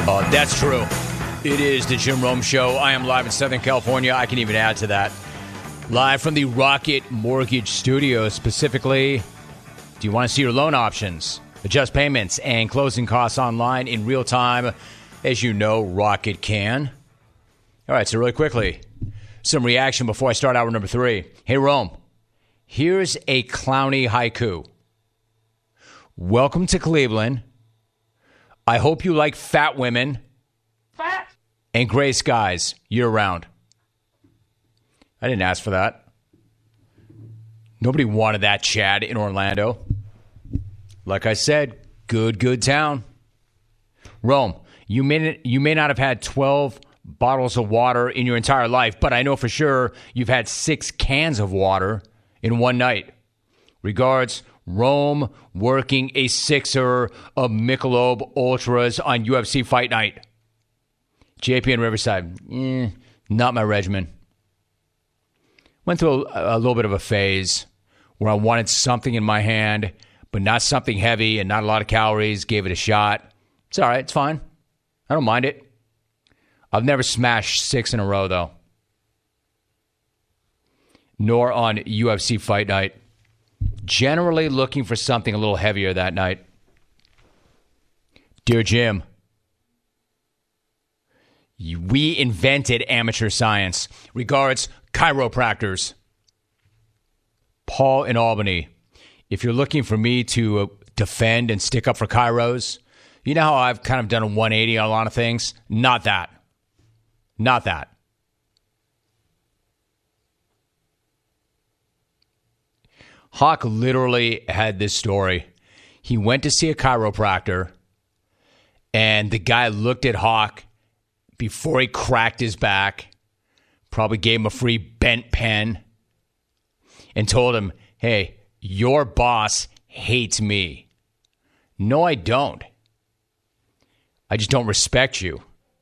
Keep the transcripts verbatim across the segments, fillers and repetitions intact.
Uh, that's true. It is the Jim Rome Show. I am live in Southern California. I can even add to that. Live from the Rocket Mortgage Studio. Specifically, do you want to see your loan options, adjust payments, and closing costs online in real time? As you know, Rocket can. All right, so really quickly, some reaction before I start hour number three. Hey, Rome, here's a clowny haiku. Welcome to Cleveland. I hope you like fat women fat. and gray skies year-round. I didn't ask for that. Nobody wanted that, Chad, in Orlando. Like I said, good, good town. Rome, you may, you may not have had twelve bottles of water in your entire life, but I know for sure you've had six cans of water in one night. Regards, Rome, working a sixer of Michelob Ultras on U F C Fight Night. J P and Riverside, eh, not my regimen. Went through a, a little bit of a phase where I wanted something in my hand, but not something heavy and not a lot of calories. Gave it a shot. It's all right. It's fine. I don't mind it. I've never smashed six in a row, though. Nor on U F C Fight Night. Generally looking for something a little heavier that night. Dear Jim, we invented amateur science. Regards, chiropractors. Paul in Albany. If you're looking for me to uh, defend and stick up for chiros, you know how I've kind of done a one eighty on a lot of things? Not that. Not that. Hawk literally had this story. He went to see a chiropractor, and the guy looked at Hawk before he cracked his back, probably gave him a free bent pen, and told him, hey, your boss hates me. No, I don't. I just don't respect you.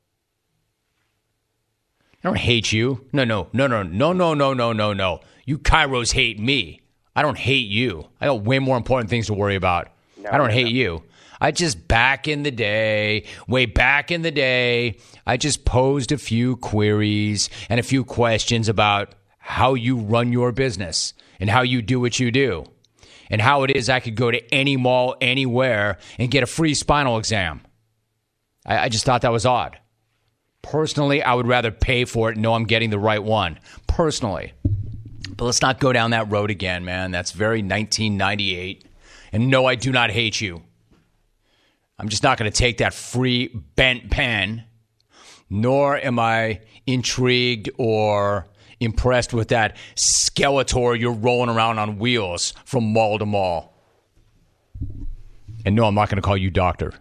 I don't hate you. No, no, no, no, no, no, no, no, no, no. You chiros hate me. I don't hate you. I got way more important things to worry about. No, I don't no, hate no. you. I just, back in the day, way back in the day, I just posed a few queries and a few questions about how you run your business and how you do what you do and how it is I could go to any mall anywhere and get a free spinal exam. I, I just thought that was odd. Personally, I would rather pay for it and know I'm getting the right one. Personally. But let's not go down that road again, man. That's very nineteen ninety-eight. And no, I do not hate you. I'm just not going to take that free bent pen, nor am I intrigued or impressed with that Skeletor you're rolling around on wheels from mall to mall. And no, I'm not going to call you doctor.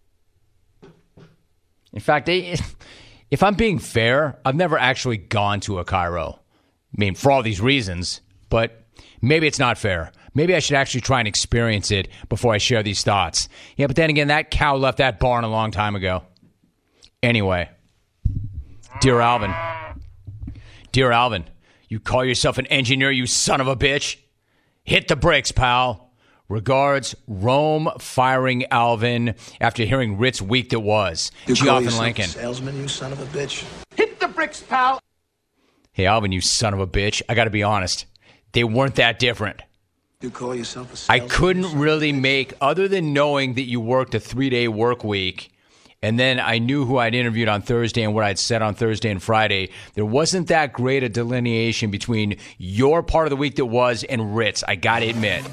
In fact, if I'm being fair, I've never actually gone to a chiro. I mean, for all these reasons, but maybe it's not fair. Maybe I should actually try and experience it before I share these thoughts. Yeah, but then again, that cow left that barn a long time ago. Anyway, dear Alvin, dear Alvin, you call yourself an engineer, you son of a bitch? Hit the bricks, pal. Regards, Rome firing Alvin after hearing Rit's week that was. You call Geoff and yourself Lincoln. a salesman, you son of a bitch? Hit the bricks, pal. Hey, Alvin, you son of a bitch. I got to be honest. They weren't that different. You call yourself a I salesman? couldn't really make, other than knowing that you worked a three-day work week, and then I knew who I'd interviewed on Thursday and what I'd said on Thursday and Friday, there wasn't that great a delineation between your part of the week that was and Rit's, I got to admit.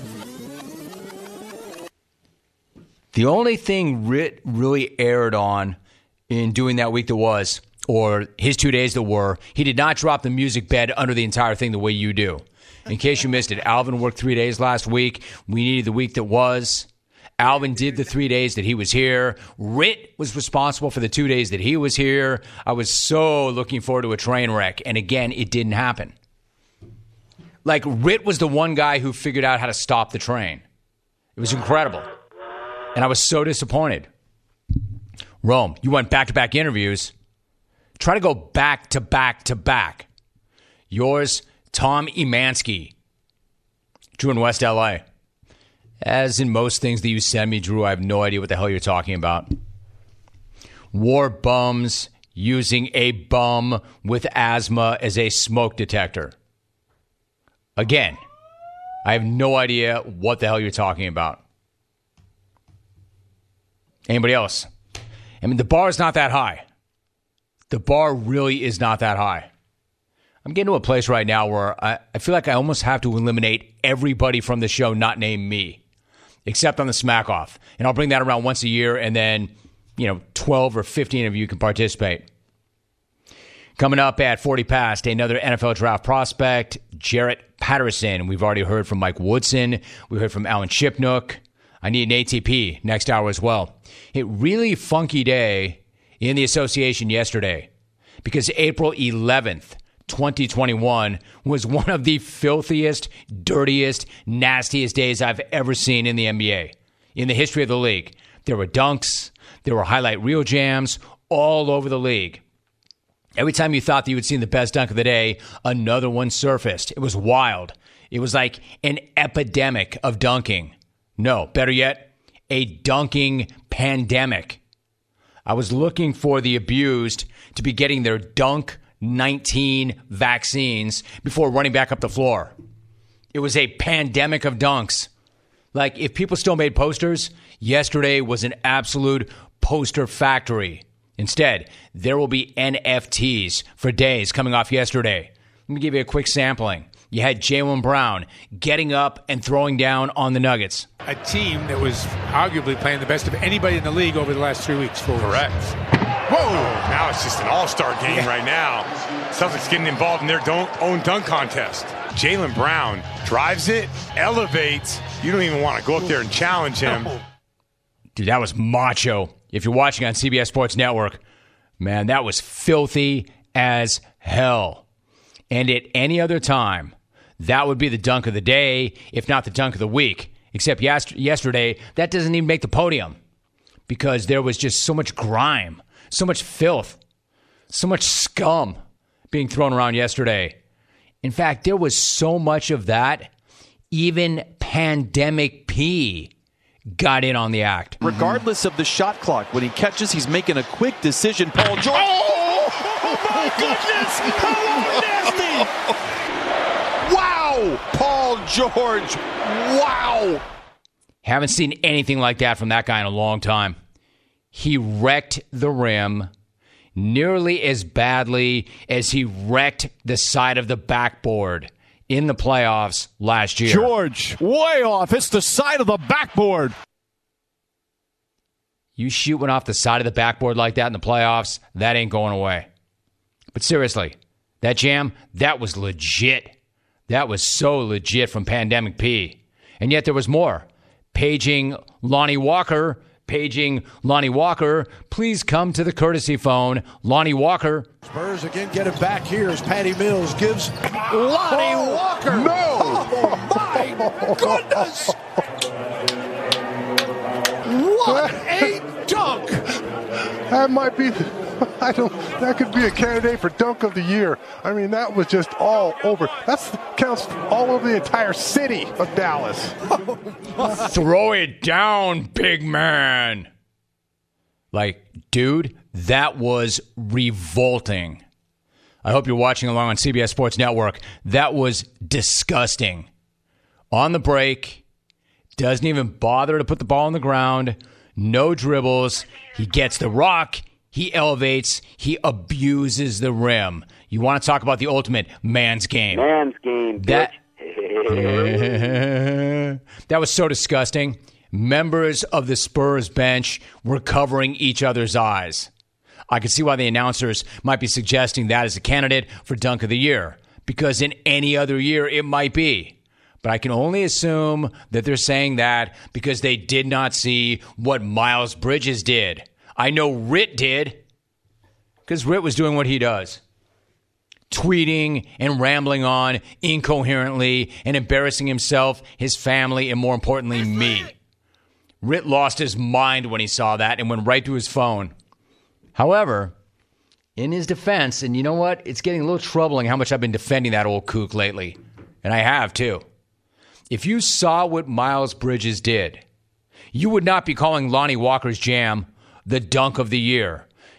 The only thing Rit really erred on in doing that week that was, or his two days that were, he did not drop the music bed under the entire thing the way you do. In case you missed it, Alvin worked three days last week. We needed the week that was. Alvin did the three days that he was here. Rit was responsible for the two days that he was here. I was so looking forward to a train wreck. And again, it didn't happen. Like, Rit was the one guy who figured out how to stop the train. It was incredible. And I was so disappointed. Rome, you went back-to-back interviews. Try to go back to back to back. Yours, Tom Emansky. Drew in West L A. As in most things that you send me, Drew, I have no idea what the hell you're talking about. War bums using a bum with asthma as a smoke detector. Again, I have no idea what the hell you're talking about. Anybody else? I mean, the bar is not that high. The bar really is not that high. I'm getting to a place right now where I, I feel like I almost have to eliminate everybody from the show not named me, except on the Smack Off. And I'll bring that around once a year, and then, you know, twelve or fifteen of you can participate. Coming up at forty past, another N F L draft prospect, Jarrett Patterson. We've already heard from Mike Woodson. We heard from Alan Shipnook. I need an A T P next hour as well. A really funky day in the association yesterday because April eleventh, twenty twenty-one was one of the filthiest, dirtiest, nastiest days I've ever seen in the N B A, in the history of the league. There were dunks, there were highlight reel jams all over the league. Every time you thought that you had seen the best dunk of the day, another one surfaced. It was wild. It was like an epidemic of dunking. No, better yet, a dunking pandemic. I was looking for the abused to be getting their Dunk nineteen vaccines before running back up the floor. It was a pandemic of dunks. Like, if people still made posters, yesterday was an absolute poster factory. Instead, there will be N F Ts for days coming off yesterday. Let me give you a quick sampling. You had Jaylen Brown getting up and throwing down on the Nuggets. A team that was arguably playing the best of anybody in the league over the last three weeks. Four Correct. Whoa! Now it's just an all-star game yeah. right now. Celtics getting involved in their don't own dunk contest. Jaylen Brown drives it, elevates. You don't even want to go up there and challenge him. Dude, that was macho. If you're watching on C B S Sports Network, man, that was filthy as hell. And at any other time, that would be the dunk of the day, if not the dunk of the week. Except yes- yesterday, that doesn't even make the podium because there was just so much grime, so much filth, so much scum being thrown around yesterday. In fact, there was so much of that, even Pandemic P got in on the act. Regardless of the shot clock, when he catches, he's making a quick decision. Paul George. Oh, oh my goodness! How nasty! Wow! Paul George. Wow! Haven't seen anything like that from that guy in a long time. He wrecked the rim nearly as badly as he wrecked the side of the backboard in the playoffs last year. George, way off. It's the side of the backboard. You shoot one off the side of the backboard like that in the playoffs, that ain't going away. But seriously, that jam, that was legit. That was so legit from Pandemic P. And yet there was more. Paging Lonnie Walker, paging Lonnie Walker, please come to the courtesy phone. Lonnie Walker. Spurs again get it back here as Patty Mills gives Lonnie oh, Walker. No! Oh, my goodness! What a dunk! That might be, I don't, that could be a candidate for dunk of the year. I mean, that was just all over. That counts all over the entire city of Dallas. Throw it down, big man. Like, dude, that was revolting. I hope you're watching along on C B S Sports Network. That was disgusting. On the break, doesn't even bother to put the ball on the ground. No dribbles. He gets the rock. He elevates. He abuses the rim. You want to talk about the ultimate man's game. Man's game, bitch. That, that was so disgusting. Members of the Spurs bench were covering each other's eyes. I can see why the announcers might be suggesting that as a candidate for Dunk of the Year, because in any other year it might be. But I can only assume that they're saying that because they did not see what Miles Bridges did. I know Rit did, because Rit was doing what he does. Tweeting and rambling on incoherently and embarrassing himself, his family, and more importantly, me. Rit lost his mind when he saw that and went right to his phone. However, in his defense, and you know what? It's getting a little troubling how much I've been defending that old kook lately. And I have, too. If you saw what Miles Bridges did, you would not be calling Lonnie Walker's jam the dunk of the year.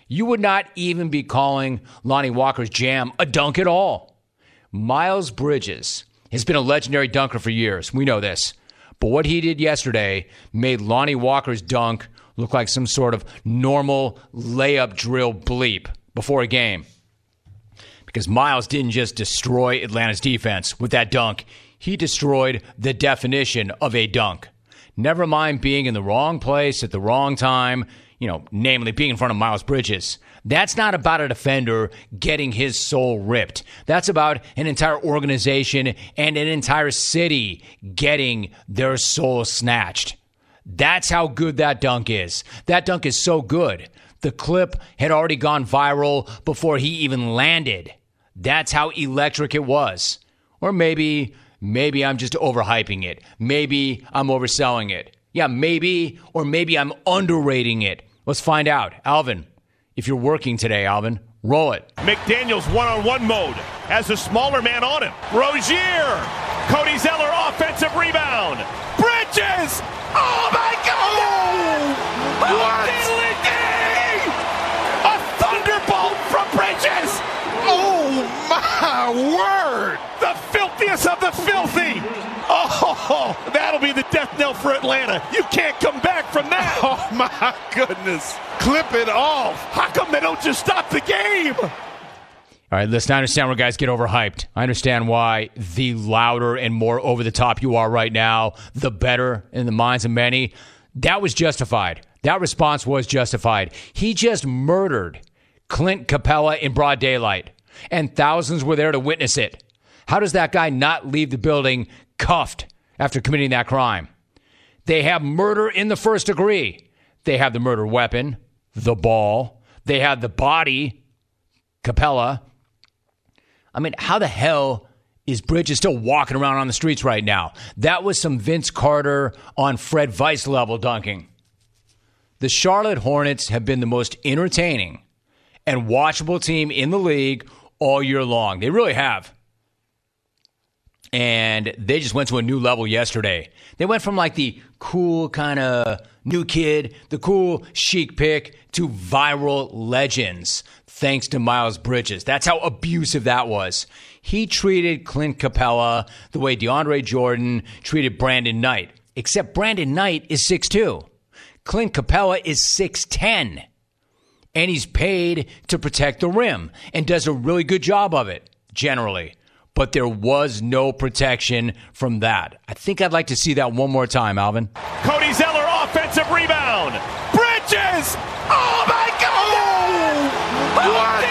You would not even be calling Lonnie Walker's jam a dunk at all. Miles Bridges has been a legendary dunker for years. We know this. But what he did yesterday made Lonnie Walker's dunk look like some sort of normal layup drill bleep before a game. Because Miles didn't just destroy Atlanta's defense with that dunk. He destroyed the definition of a dunk. Never mind being in the wrong place at the wrong time, you know, namely being in front of Miles Bridges. That's not about a defender getting his soul ripped. That's about an entire organization and an entire city getting their soul snatched. That's how good that dunk is. That dunk is so good. The clip had already gone viral before he even landed. That's how electric it was. Or maybe, maybe I'm just overhyping it. Maybe I'm overselling it. Yeah, maybe, or maybe I'm underrating it. Let's find out. Alvin, if you're working today, Alvin, roll it. McDaniels one-on-one mode has a smaller man on him. Rozier. Cody Zeller offensive rebound. Bridges. Oh, my God. Oh, what? A thunderbolt from Bridges. Oh, my word. The filthiest of the filthy. Oh, that'll be the death knell for Atlanta. You can't come back from that. Oh, my goodness. Clip it off. How come they don't just stop the game? All right, listen, I understand where guys get overhyped. I understand why the louder and more over-the-top you are right now, the better in the minds of many. That was justified. That response was justified. He just murdered Clint Capella in broad daylight, and thousands were there to witness it. How does that guy not leave the building cuffed after committing that crime? They have murder in the first degree. They have the murder weapon, the ball. They have the body, Capella. I mean, how the hell is Bridges still walking around on the streets right now? That was some Vince Carter on Fred Weiss level dunking. The Charlotte Hornets have been the most entertaining and watchable team in the league all year long. They really have. And they just went to a new level yesterday. They went from like the cool kind of new kid, the cool chic pick, to viral legends, thanks to Miles Bridges. That's how abusive that was. He treated Clint Capella the way DeAndre Jordan treated Brandon Knight, except Brandon Knight is six two. Clint Capella is six ten. And he's paid to protect the rim and does a really good job of it, generally. But there was no protection from that. I think I'd like to see that one more time, Alvin. Cody Zeller, offensive rebound. Bridges! Oh, my God! Oh, what?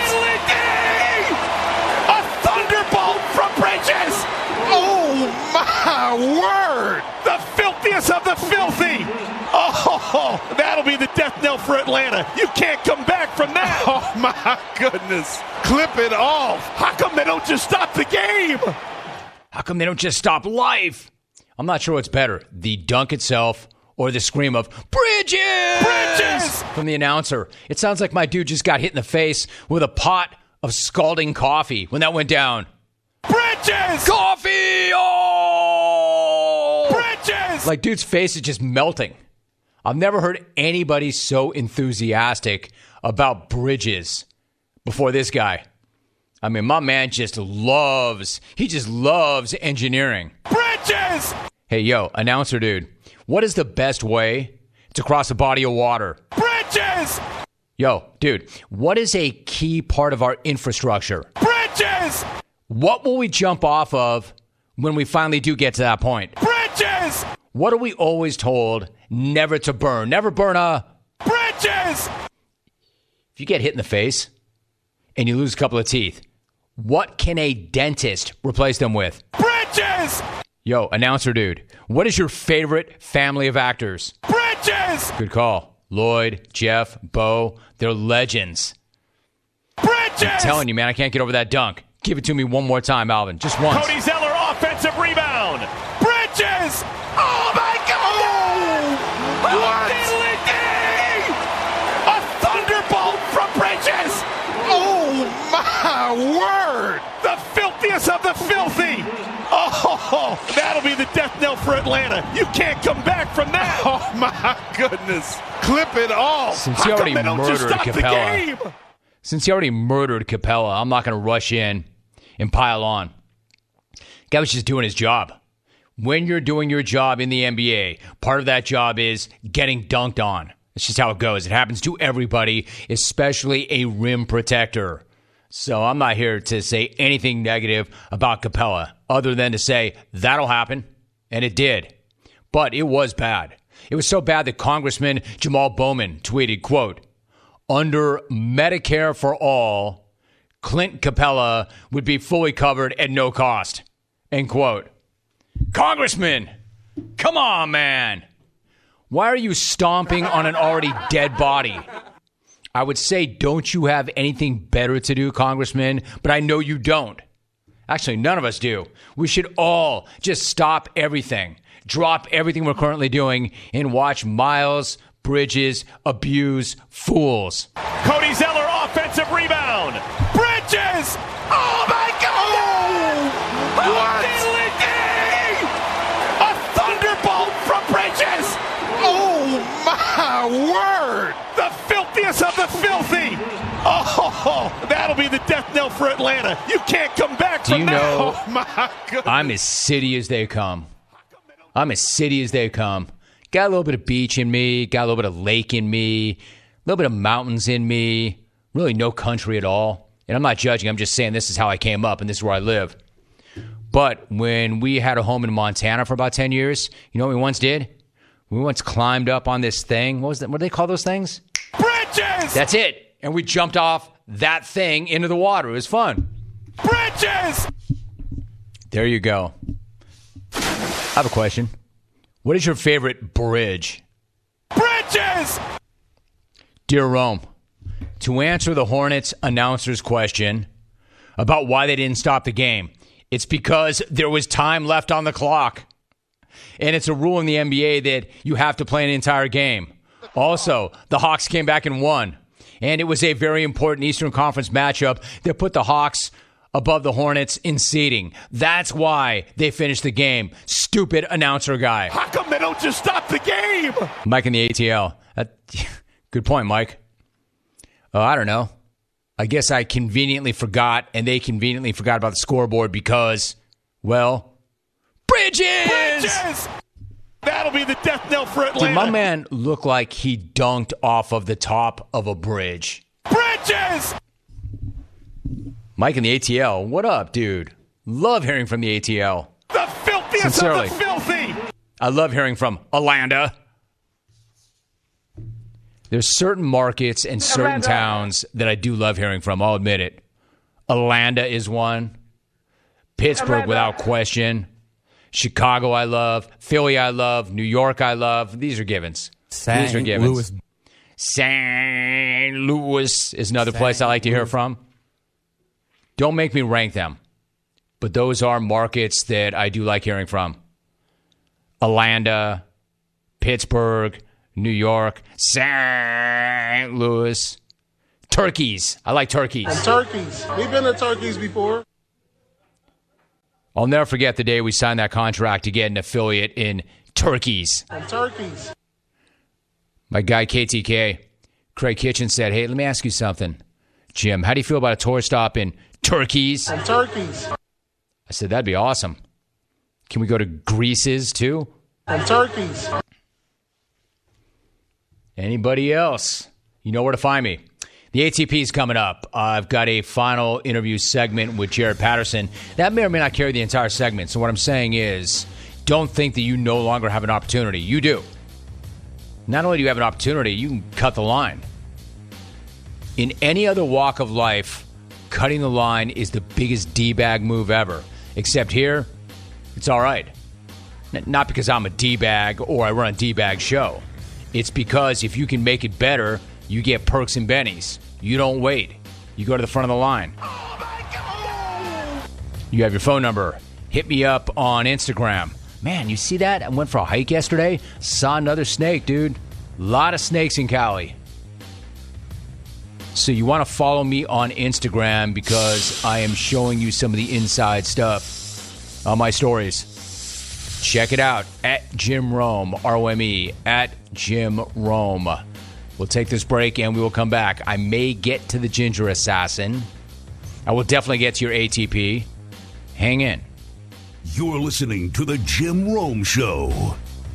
A thunderbolt from Bridges! Oh, my word! The filthiest of the filthy! Oh, that'll be the death knell for Atlanta. You can't come back from that. Oh, my goodness. Clip it off. How come they don't just stop the game? How come they don't just stop life? I'm not sure what's better, the dunk itself or the scream of Bridges! Bridges! From the announcer. It sounds like my dude just got hit in the face with a pot of scalding coffee when that went down. Bridges! Coffee! Oh! Bridges! Like, dude's face is just melting. I've never heard anybody so enthusiastic about Bridges before this guy. I mean, my man just loves, he just loves engineering. Bridges! Hey, yo, announcer dude, what is the best way to cross a body of water? Bridges! Yo, dude, what is a key part of our infrastructure? Bridges! What will we jump off of when we finally do get to that point? Bridges! What are we always told never to burn? Never burn a... Bridges! If you get hit in the face and you lose a couple of teeth, what can a dentist replace them with? Bridges! Yo, announcer dude, what is your favorite family of actors? Bridges! Good call. Lloyd, Jeff, Bo, they're legends. Bridges! I'm telling you, man, I can't get over that dunk. Give it to me one more time, Alvin. Just once. Cody Zeller, offensive rebound. Bridges! Oh, my God! Oh, what? A thunderbolt from Bridges! Oh, my word! The filthiest of the filthy! Oh, that'll be the death knell for for Atlanta. You can't come back from that. Oh, my goodness. Clip it all. Since he already murdered Capella, the since he already murdered Capella, I'm not going to rush in and pile on. Guy was just doing his job. When you're doing your job in the N B A, part of that job is getting dunked on. It's just how it goes. It happens to everybody, especially a rim protector. So I'm not here to say anything negative about Capella other than to say that'll happen, and it did. But it was bad. It was so bad that Congressman Jamal Bowman tweeted, quote, under Medicare for All, Clint Capella would be fully covered at no cost, end quote. Congressman, come on, man. Why are you stomping on an already dead body? I would say, don't you have anything better to do, Congressman? But I know you don't. Actually, none of us do. We should all just stop everything, drop everything we're currently doing, and watch Miles Bridges abuse fools. Cody Zeller, offensive rebound. Bridges! Oh, my God! Oh, what? A thunderbolt from Bridges! Oh, my word! The filthiest of the filthy! Oh, that'll be the death knell for Atlanta. You can't come back Do from you that. know, Oh, my goodness. I'm as city as they come. I'm as city as they come. Got a little bit of beach in me, got a little bit of lake in me, a little bit of mountains in me, really no country at all. And I'm not judging, I'm just saying this is how I came up and this is where I live. But when we had a home in Montana for about ten years, you know what we once did? We once climbed up on this thing. What was that? What do they call those things? Bridges! That's it. And we jumped off that thing into the water. It was fun. Bridges! There you go. I have a question. What is your favorite bridge? Bridges! Dear Rome, to answer the Hornets announcer's question about why they didn't stop the game, it's because there was time left on the clock. And it's a rule in the N B A that you have to play an entire game. Also, the Hawks came back and won. And it was a very important Eastern Conference matchup that put the Hawks above the Hornets in seeding. That's why they finished the game. Stupid announcer guy. How come they don't just stop the game? Mike in the A T L. That, good point, Mike. Oh, I don't know. I guess I conveniently forgot, and they conveniently forgot about the scoreboard because, well, Bridges! Bridges! That'll be the death knell for Atlanta. Did my man look like he dunked off of the top of a bridge? Bridges! Mike in the A T L, what up, dude? Love hearing from the A T L. The filthiest Sincerely. of the filthy! I love hearing from Alanda. There's certain markets and certain towns that I do love hearing from. I'll admit it. Alanda is one. Pittsburgh, without question. Chicago, I love. Philly, I love. New York, I love. These are givens. These are givens. Louis. Saint Louis is another place I like to hear from. Don't make me rank them. But those are markets that I do like hearing from. Alanda, Pittsburgh, New York, Saint Louis. Turkeys. I like turkeys. And turkeys. We've been to turkeys before. I'll never forget the day we signed that contract to get an affiliate in Turkeys. And turkeys. My guy K T K, Craig Kitchen, said, hey, let me ask you something. Jim, how do you feel about a tour stop in Turkeys? And turkeys. I said, that'd be awesome. Can we go to Grease's too? And turkeys. Anybody else? You know where to find me. The A T P is coming up. Uh, I've got a final interview segment with Jared Patterson. That may or may not carry the entire segment. So what I'm saying is, don't think that you no longer have an opportunity. You do. Not only do you have an opportunity, you can cut the line. In any other walk of life, cutting the line is the biggest D-bag move ever. Except here, it's all right. N- not because I'm a D-bag or I run a D-bag show. It's because if you can make it better, you get perks and bennies. You don't wait. You go to the front of the line. You have your phone number. Hit me up on Instagram. Man, you see that? I went for a hike yesterday. Saw another snake, dude. A lot of snakes in Cali. So you want to follow me on Instagram because I am showing you some of the inside stuff on my stories. Check it out at Jim Rome, R O M E, at Jim Rome. We'll take this break and we will come back. I may get to the Ginger Assassin. I will definitely get to your A T P. Hang in. You're listening to The Jim Rome Show.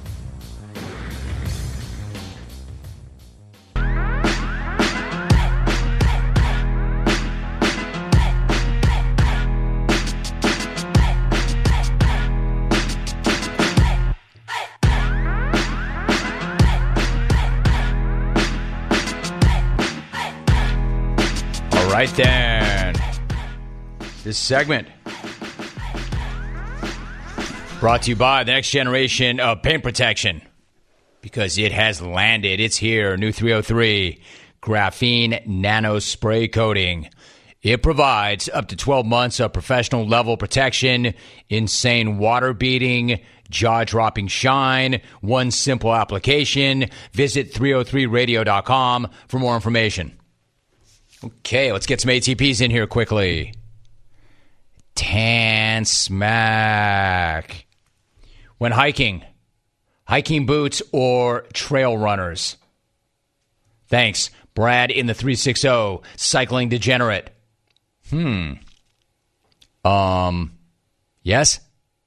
Right then, this segment brought to you by the next generation of paint protection, because it has landed. It's here. New three oh three Graphene Nano Spray Coating. It provides up to twelve months of professional level protection, insane water beating, jaw-dropping shine, one simple application. Visit three oh three radio dot com for more information. Okay, let's get some A T Ps in here quickly. Tan Smack. When hiking, hiking boots or trail runners? Thanks, Brad in the three sixty, Cycling Degenerate. Hmm. Um, yes?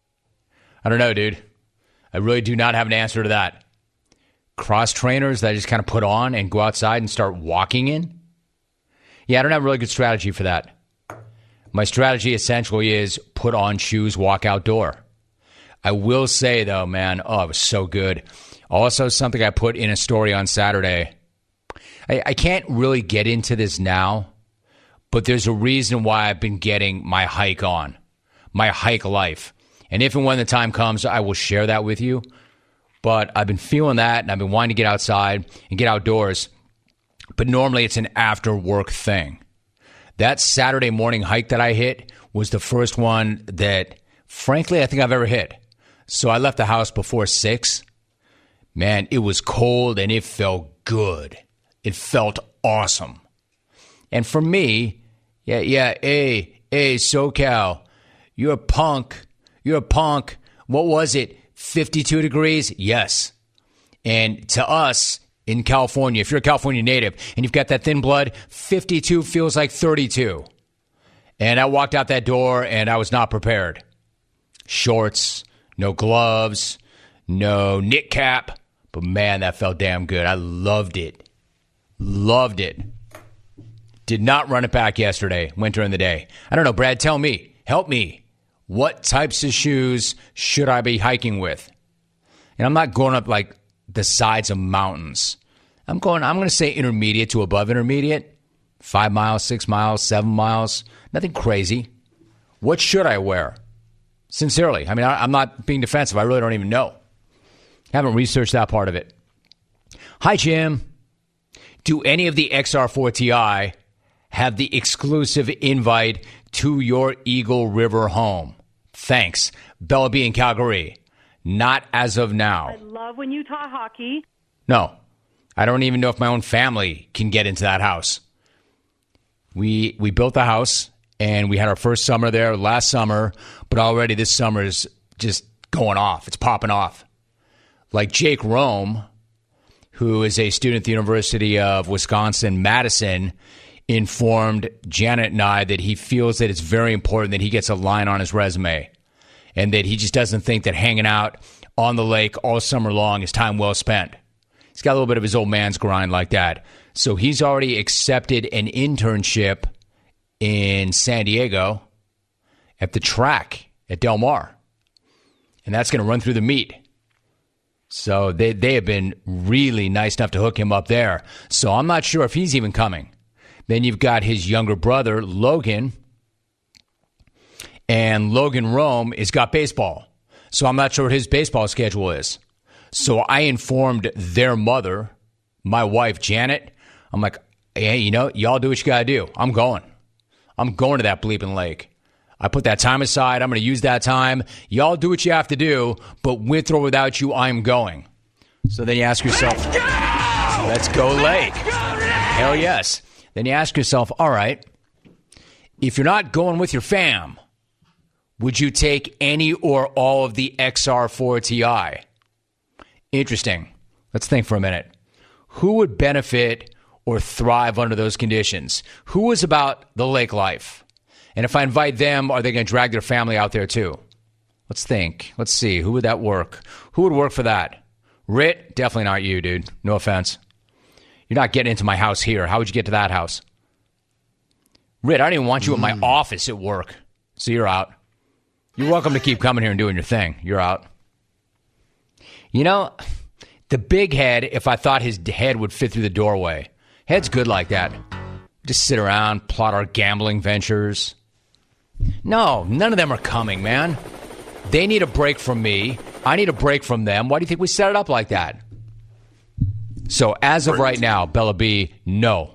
I don't know, dude. I really do not have an answer to that. Cross trainers that I just kind of put on and go outside and start walking in? Yeah, I don't have a really good strategy for that. My strategy essentially is put on shoes, walk outdoor. I will say, though, man, oh, it was so good. Also, something I put in a story on Saturday. I, I can't really get into this now, but there's a reason why I've been getting my hike on, my hike life. And if and when the time comes, I will share that with you. But I've been feeling that, and I've been wanting to get outside and get outdoors. But normally it's an after-work thing. That Saturday morning hike that I hit was the first one that, frankly, I think I've ever hit. So I left the house before six. Man, it was cold and it felt good. It felt awesome. And for me, yeah, yeah, hey, hey, SoCal, you're a punk. You're a punk. What was it? fifty-two degrees? Yes. And to us, in California, if you're a California native and you've got that thin blood, fifty-two feels like thirty-two. And I walked out that door and I was not prepared. Shorts, no gloves, no knit cap. But man, that felt damn good. I loved it. Loved it. Did not run it back yesterday. Went during the day. I don't know, Brad, tell me. Help me. What types of shoes should I be hiking with? And I'm not going up like the sides of mountains. I'm going, I'm going to say intermediate to above intermediate. Five miles, six miles, seven miles. Nothing crazy. What should I wear? Sincerely. I mean, I, I'm not being defensive. I really don't even know. Haven't researched that part of it. Hi, Jim. Do any of the X R four T I have the exclusive invite to your Eagle River home? Thanks. Bella B in Calgary. Not as of now. I love when you talk hockey. No. I don't even know if my own family can get into that house. We we built the house, and we had our first summer there last summer, but already this summer is just going off. It's popping off. Like Jake Rome, who is a student at the University of Wisconsin-Madison, informed Janet and I that he feels that it's very important that he gets a line on his resume, and that he just doesn't think that hanging out on the lake all summer long is time well spent. He's got a little bit of his old man's grind like that. So he's already accepted an internship in San Diego at the track at Del Mar. And that's going to run through the meet. So they, they have been really nice enough to hook him up there. So I'm not sure if he's even coming. Then you've got his younger brother, Logan. And Logan Rome has got baseball. So I'm not sure what his baseball schedule is. So I informed their mother, my wife, Janet. I'm like, hey, you know, y'all do what you got to do. I'm going. I'm going to that bleeping lake. I put that time aside. I'm going to use that time. Y'all do what you have to do, but with or without you, I'm going. So then you ask yourself, let's go, let's go lake. Let's go, Hell yes. Then you ask yourself, all right, if you're not going with your fam, Would you take any or all of the X R four T I? Interesting. Let's think for a minute. Who would benefit or thrive under those conditions? Who is about the lake life? And if I invite them, are they going to drag their family out there too? Let's think. Let's see. Who would that work? Who would work for that? Rit? Definitely not you, dude. No offense. You're not getting into my house here. How would you get to that house? Rit, I don't even want you mm. at my office at work. So you're out. You're welcome to keep coming here and doing your thing. You're out. You know, the big head, if I thought his head would fit through the doorway. Head's good like that. Just sit around, plot our gambling ventures. No, none of them are coming, man. They need a break from me. I need a break from them. Why do you think we set it up like that? So as of right now, Bella B, no.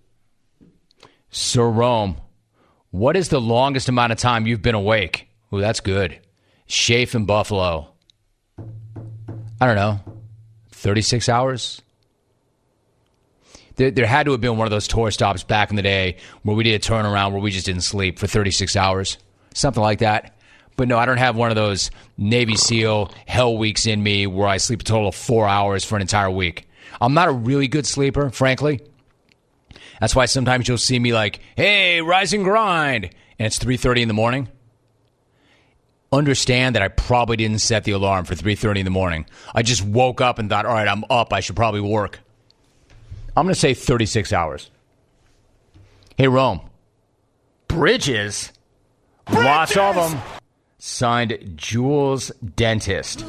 Sir Rome, what is the longest amount of time you've been awake? Ooh, that's good. Shafe in Buffalo. I don't know. thirty-six hours? There, there had to have been one of those tour stops back in the day where we did a turnaround where we just didn't sleep for thirty-six hours. Something like that. But no, I don't have one of those Navy SEAL hell weeks in me where I sleep a total of four hours for an entire week. I'm not a really good sleeper, frankly. That's why sometimes you'll see me like, hey, rise and grind. And it's three thirty in the morning. Understand that I probably didn't set the alarm for three thirty in the morning. I just woke up and thought, all right, I'm up. I should probably work. I'm going to say thirty-six hours. Hey, Rome. Bridges? Bridges! Lots of them. Signed, Jules Dentist.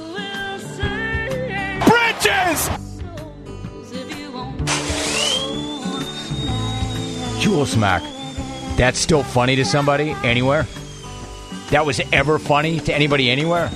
Bridges! Jewel Smack. That's still funny to somebody anywhere? That was ever funny to anybody anywhere?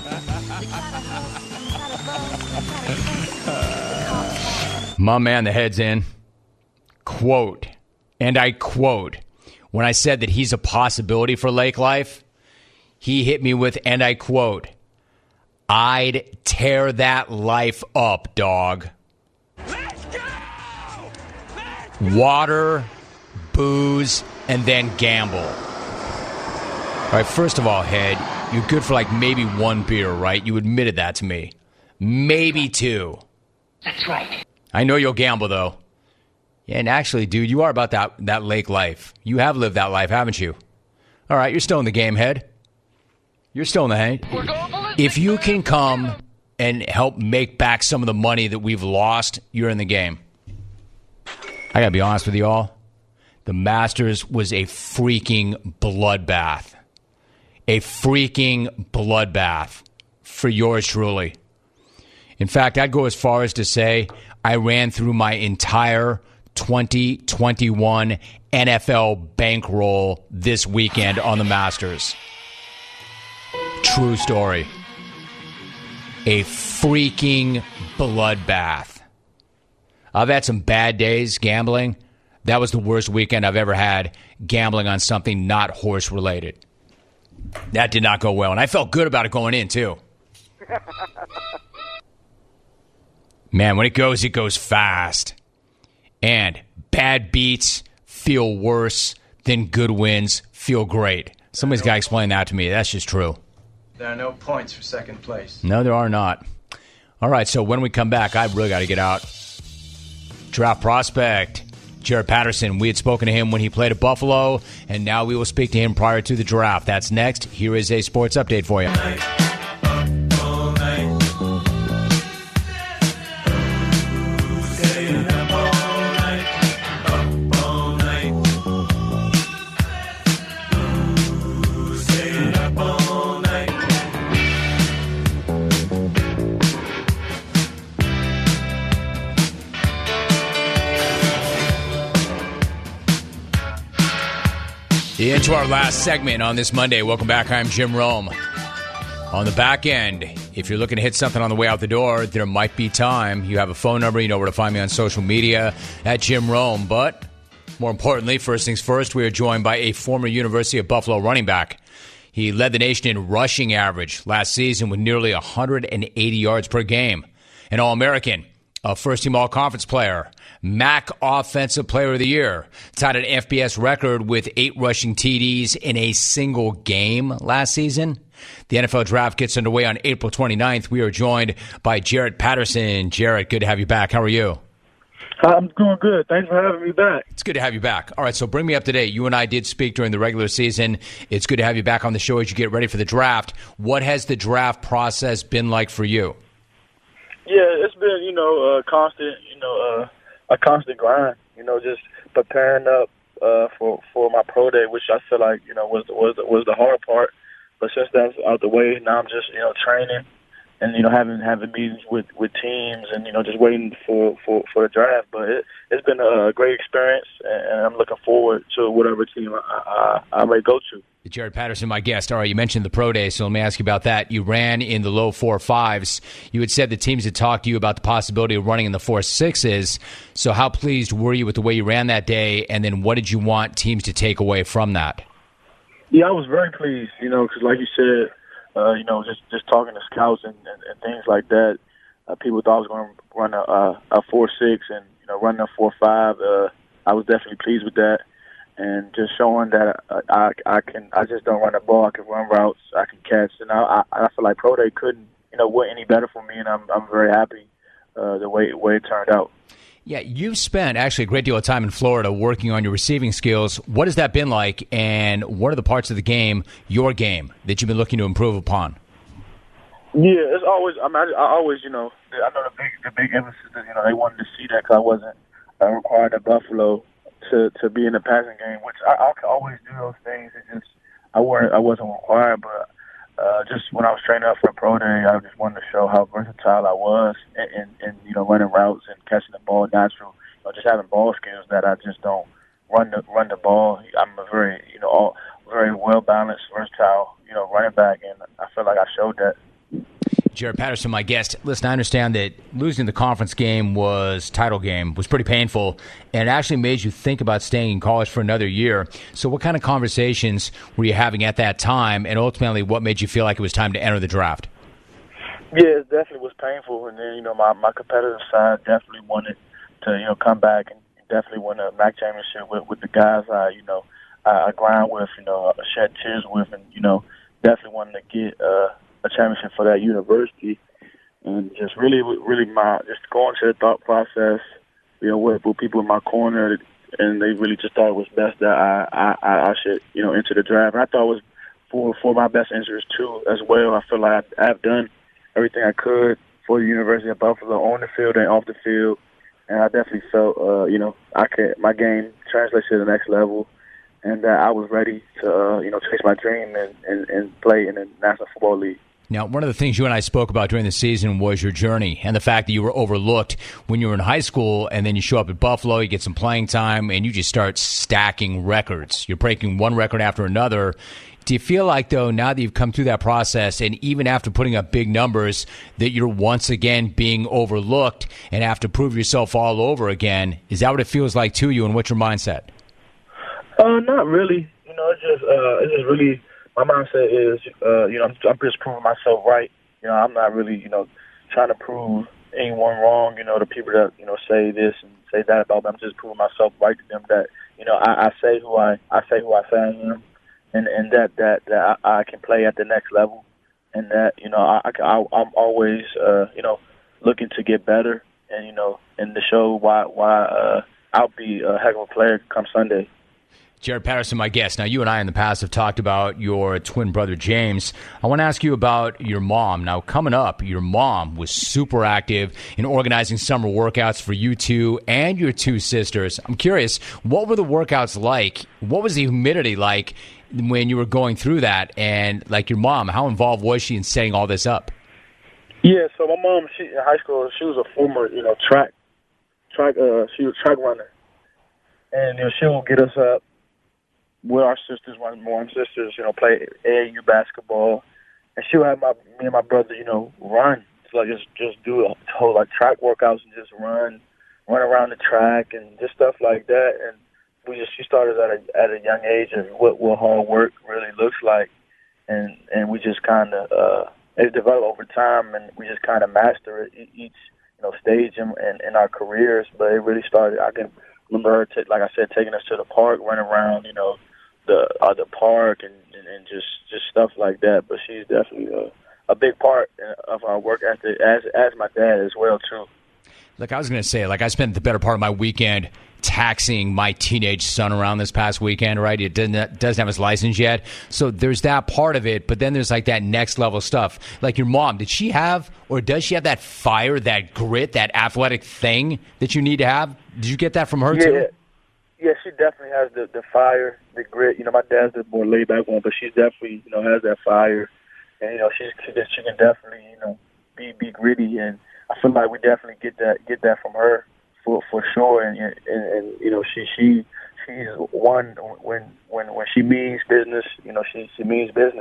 My man, the head's in. Quote, and I quote, when I said that he's a possibility for lake life, he hit me with, and I quote, I'd tear that life up, dog. Let's go! Let's Water, booze, and then gamble. All right, first of all, Head, you're good for like maybe one beer, right? You admitted that to me. Maybe two. That's right. I know you'll gamble, though. Yeah, and actually, dude, you are about that, that lake life. You have lived that life, haven't you? All right, you're still in the game, Head. You're still in the hang. If you can come and help make back some of the money that we've lost, you're in the game. I got to be honest with you all. The Masters was a freaking bloodbath. A freaking bloodbath for yours truly. In fact, I'd go as far as to say I ran through my entire twenty twenty-one N F L bankroll this weekend on the Masters. True story. A freaking bloodbath. I've had some bad days gambling. That was the worst weekend I've ever had gambling on something not horse related. That did not go well, and I felt good about it going in, too. Man, when it goes, it goes fast. And bad beats feel worse than good wins feel great. Somebody's got to explain that to me. That's just true. There are no points for second place. No, there are not. All right, so when we come back, I've really got to get out. Draft prospect, Jared Patterson. We had spoken to him when he played at Buffalo, and now we will speak to him prior to the draft. That's next. Here is a sports update for you. Into our last segment on this Monday. Welcome back. I'm Jim Rome. On the back end, if you're looking to hit something on the way out the door, there might be time. You have a phone number. You know where to find me on social media at Jim Rome. But more importantly, first things first, we are joined by a former University of Buffalo running back. He led the nation in rushing average last season with nearly one hundred eighty yards per game. An All-American A first-team all-conference player, M A C Offensive Player of the Year, tied an F B S record with eight rushing T Ds in a single game last season. The N F L Draft gets underway on April twenty-ninth. We are joined by Jarrett Patterson. Jarrett, good to have you back. How are you? I'm doing good. Thanks for having me back. It's good to have you back. All right, so bring me up to date. You and I did speak during the regular season. It's good to have you back on the show as you get ready for the draft. What has the draft process been like for you? Yeah, it's been, you know, a constant, you know, uh, a constant grind. You know, just preparing up uh, for for my pro day, which I feel like, you know, was was was the hard part. But since that's out the way, now I'm just, you know, training and, you know, having having meetings with, with teams and, you know, just waiting for, for, for the draft. But it, it's been a great experience, and I'm looking forward to whatever team I, I, I may go to. Jarrett Patterson, my guest. All right, you mentioned the pro day, so let me ask you about that. You ran in the low four fives. You had said the teams had talked to you about the possibility of running in the four sixes. So how pleased were you with the way you ran that day, and then what did you want teams to take away from that? Yeah, I was very pleased, you know, because like you said, uh, you know, just, just talking to scouts and, and, and things like that, uh, people thought I was going to run a, a, a four six and, you know, run a four five. Uh, I was definitely pleased with that. And just showing that I, I, I can, I just don't run the ball. I can run routes. I can catch, and I, I, I feel like pro day couldn't, you know, went any better for me, and I'm, I'm very happy uh, the way way it turned out. Yeah, you've spent actually a great deal of time in Florida working on your receiving skills. What has that been like, and what are the parts of the game, your game, that you've been looking to improve upon? Yeah, it's always. I mean, I, I always, you know, I know the big, the big emphasis that, you know, they wanted to see that because I wasn't uh, required at Buffalo to to be in the passing game, which I, I can always do those things. It just I weren't I wasn't required, but uh, just when I was training up for pro day, I just wanted to show how versatile I was, and, and, and you know, running routes and catching the ball natural, you know, just having ball skills that I just don't run the run the ball. I'm a very you know all, very well balanced, versatile you know running back, and I feel like I showed that. Jarrett Patterson, my guest. Listen, I understand that losing the conference game was title game was pretty painful, and it actually made you think about staying in college for another year. So what kind of conversations were you having at that time, and ultimately what made you feel like it was time to enter the draft? Yeah, it definitely was painful, and then, you know, my, my competitive side definitely wanted to, you know, come back and definitely win a M A C championship with, with the guys I, you know, I, I grind with, you know, I shed tears with, and, you know, definitely wanted to get uh, a championship for that university, and just really, really my just going to the thought process, you know, with, with people in my corner, and they really just thought it was best that I, I, I should, you know, enter the draft. And I thought it was for for my best interest too, as well. I feel like I, I've done everything I could for the University of Buffalo on the field and off the field, and I definitely felt, uh, you know, I could my game translates to the next level. And uh, I was ready to, uh, you know, chase my dream and, and, and play in the National Football League. Now, one of the things you and I spoke about during the season was your journey and the fact that you were overlooked when you were in high school, and then you show up at Buffalo, you get some playing time, and you just start stacking records. You're breaking one record after another. Do you feel like, though, now that you've come through that process, and even after putting up big numbers, that you're once again being overlooked and have to prove yourself all over again? Is that what it feels like to you, and what's your mindset? Uh, not really. You know, it's just, uh, it's just really, my mindset is, uh, you know, I'm, I'm just proving myself right. You know, I'm not really, you know, trying to prove anyone wrong. You know, the people that, you know, say this and say that about me, I'm just proving myself right to them that, you know, I, I say who I, I say who I say I am, and, and that, that, that I, I can play at the next level, and that, you know, I, I, I'm always, uh, you know, looking to get better, and, you know, and to show why, why, uh, I'll be a heck of a player come Sunday. Jarrett Patterson, my guest. Now, you and I in the past have talked about your twin brother, James. I want to ask you about your mom. Now, coming up, your mom was super active in organizing summer workouts for you two and your two sisters. I'm curious, what were the workouts like? What was the humidity like when you were going through that? And, like, your mom, how involved was she in setting all this up? Yeah, so my mom, she in high school, she was a former, you know, track, track, uh, she was a track runner. And, you know, she would get us up with our sisters, one more sisters, you know, play A A U basketball, and she would have my me and my brother, you know, run, so like just just do a whole like track workouts and just run, run around the track and just stuff like that. And we just she started at a at a young age of what what hard work really looks like, and and we just kind of uh, it developed over time, and we just kind of master it each you know, stage in, in, in our careers. But it really started. I can remember her, t- like I said, taking us to the park, running around, you know, the uh, the park and, and, and just, just stuff like that. But she's definitely a, a big part of our work ethic, as as my dad as well too. Look, I was going to say, like, I spent the better part of my weekend taxiing my teenage son around this past weekend, right? It doesn't, doesn't have his license yet. So there's that part of it, but then there's, like, that next level stuff. Like, your mom, did she have, or does she have that fire, that grit, that athletic thing that you need to have? Did you get that from her, yeah, too? Yeah, she definitely has the, the fire, the grit. You know, my dad's the more laid-back one, but she definitely, you know, has that fire. And, you know, she's, she, she can definitely, you know, be, be gritty, and I feel like we definitely get that get that from her for for sure, and and, and you know she she she's one when when when she means business, you know she she means business.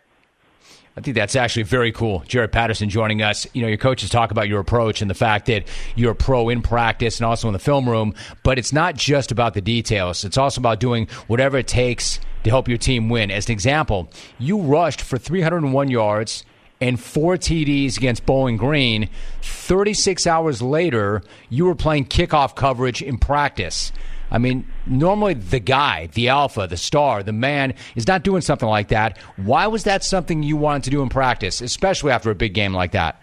I think that's actually very cool. Jaret Patterson joining us. You know, your coaches talk about your approach and the fact that you're a pro in practice and also in the film room, but it's not just about the details. It's also about doing whatever it takes to help your team win. As an example, you rushed for three hundred one yards and four T Ds against Bowling Green. thirty-six hours later, you were playing kickoff coverage in practice. I mean, normally the guy, the alpha, the star, the man is not doing something like that. Why was that something you wanted to do in practice, especially after a big game like that?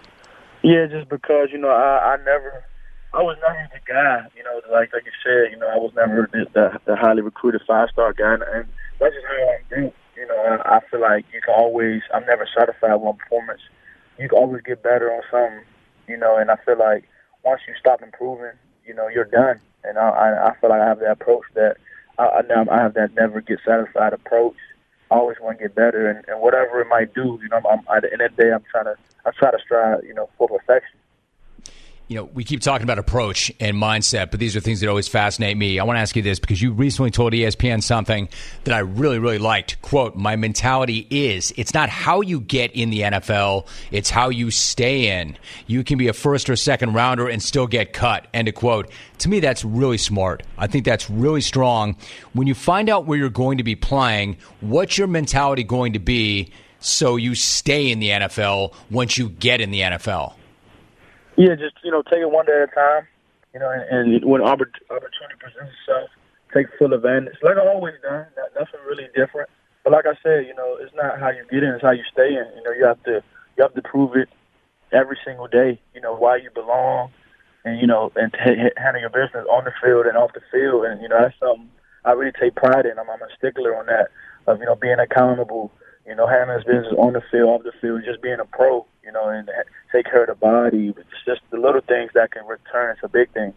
Yeah, just because, you know, I, I never, I was never the guy, you know, like like you said, you know, I was never the, the, the highly recruited five-star guy, and that's just how I do. You know, I feel like you can always, I'm never satisfied with one performance. You can always get better on something, you know, and I feel like once you stop improving, you know, you're done. And I, I, I feel like I have that approach that, I, I have that never get satisfied approach. I always want to get better, and, and whatever it might do, you know, I'm, at the end of the day, I'm trying to, I try to strive, you know, for perfection. You know, we keep talking about approach and mindset, but these are things that always fascinate me. I want to ask you this because you recently told E S P N something that I really, really liked. Quote, my mentality is, it's not how you get in the N F L, it's how you stay in. You can be a first or second rounder and still get cut, end of quote. To me, that's really smart. I think that's really strong. When you find out where you're going to be playing, what's your mentality going to be so you stay in the N F L once you get in the N F L? Yeah, just, you know, take it one day at a time, you know, and, and when opportunity presents itself, take full advantage. Like I've always done, nothing really different. But like I said, you know, it's not how you get in, it's how you stay in. You know, you have to you have to prove it every single day, you know, why you belong and, you know, and t- handle your business on the field and off the field. And, you know, that's something I really take pride in. I'm, I'm a stickler on that, of, you know, being accountable, you know, handling his business on the field, off the field, just being a pro, you know, and take care of the body. It's just the little things that can return to big things.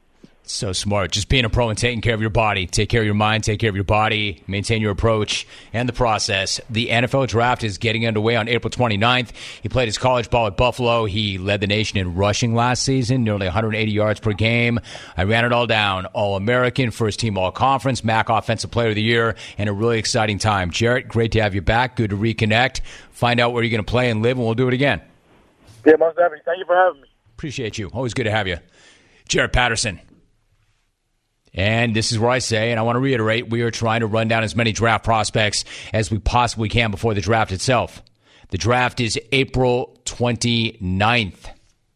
So smart. Just being a pro and taking care of your body. Take care of your mind, take care of your body, maintain your approach and the process. The N F L draft is getting underway on April twenty-ninth. He played his college ball at Buffalo. He led the nation in rushing last season, nearly one hundred eighty yards per game. I ran it all down. All-American, first-team All-Conference, M A C Offensive Player of the Year, and a really exciting time. Jaret, great to have you back. Good to reconnect. Find out where you're going to play and live, and we'll do it again. Yeah, most definitely. Thank you for having me. Appreciate you. Always good to have you. Jaret Patterson. And this is where I say, and I want to reiterate, we are trying to run down as many draft prospects as we possibly can before the draft itself. The draft is April twenty-ninth.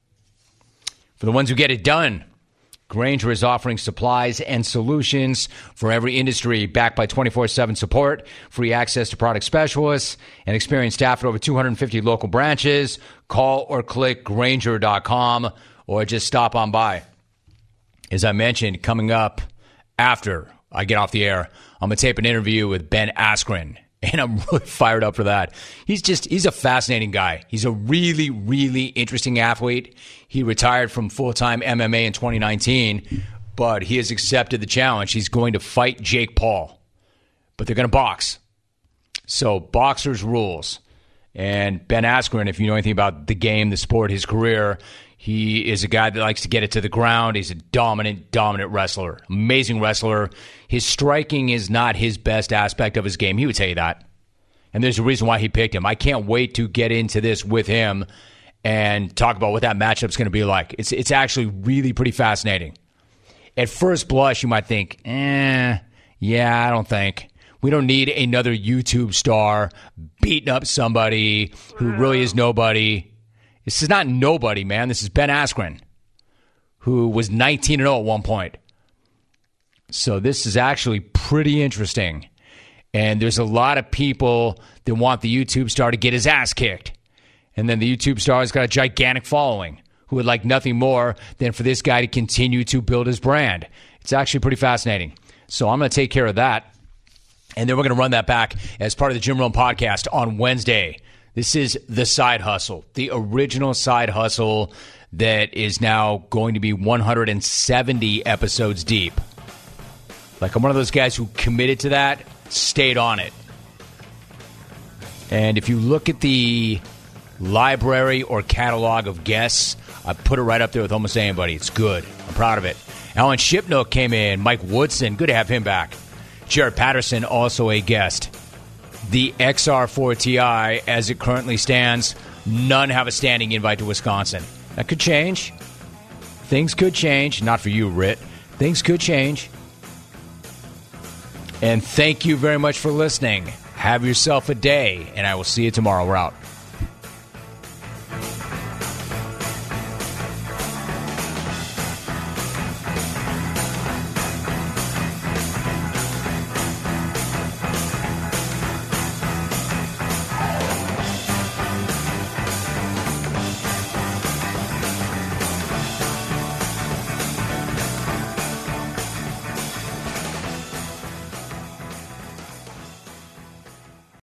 For the ones who get it done, Grainger is offering supplies and solutions for every industry, backed by twenty-four seven support, free access to product specialists, and experienced staff at over two hundred fifty local branches. Call or click Grainger dot com or just stop on by. As I mentioned, coming up after I get off the air, I'm going to tape an interview with Ben Askren, and I'm really fired up for that. He's just, he's a fascinating guy. He's a really, really interesting athlete. He retired from full-time M M A in twenty nineteen, but he has accepted the challenge. He's going to fight Jake Paul, but they're going to box. So boxers rules. And Ben Askren, if you know anything about the game, the sport, his career, he is a guy that likes to get it to the ground. He's a dominant, dominant wrestler. Amazing wrestler. His striking is not his best aspect of his game. He would tell you that. And there's a reason why he picked him. I can't wait to get into this with him and talk about what that matchup's going to be like. It's it's actually really pretty fascinating. At first blush, you might think, eh, yeah, I don't think. We don't need another YouTube star beating up somebody who really is nobody. This is not nobody, man. This is Ben Askren, who was nineteen and oh at one point. So this is actually pretty interesting. And there's a lot of people that want the YouTube star to get his ass kicked. And then the YouTube star has got a gigantic following who would like nothing more than for this guy to continue to build his brand. It's actually pretty fascinating. So I'm going to take care of that. And then we're going to run that back as part of the Jim Rome podcast on Wednesday. This is The Side Hustle, the original Side Hustle that is now going to be one hundred seventy episodes deep. Like, I'm one of those guys who committed to that, stayed on it. And if you look at the library or catalog of guests, I put it right up there with almost anybody. It's good. I'm proud of it. Alan Shipnook came in. Mike Woodson, good to have him back. Jared Patterson, also a guest. The X R four Ti, as it currently stands, none have a standing invite to Wisconsin. That could change. Things could change. Not for you, Rit. Things could change. And thank you very much for listening. Have yourself a day, and I will see you tomorrow. We're out.